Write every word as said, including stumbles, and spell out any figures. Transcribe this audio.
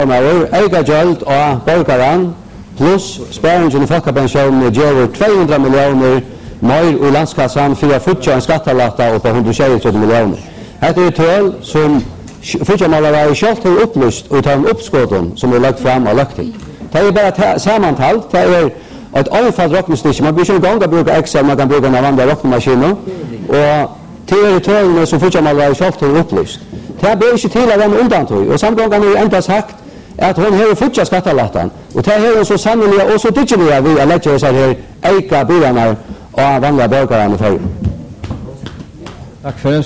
Maur, eiga gjald og borgaran, plus sparingen i folkepensionen gjør två hundra millioner mer i landskassan for å futja en skattalata på one hundred twenty millioner. Dette er tøl som futjamalare selv har upplyst og tar en uppskåten som er lagt fram av lagting. Det er bare sammantalt, det er et anfall rockningsstykke. Man blir ikke en gang å bruke Excel, man kan bruke en annen rockmaskiner. Og det er tølene som futjamalare selv har upplyst. Det blir ikke til av den undantog. Og samtidig kan vi enda sagt at hon har futja skattalatan. Og det er så sannelig og så digital vi har lett oss her eika bilarna og vanliga borgare i Føyre. Takk for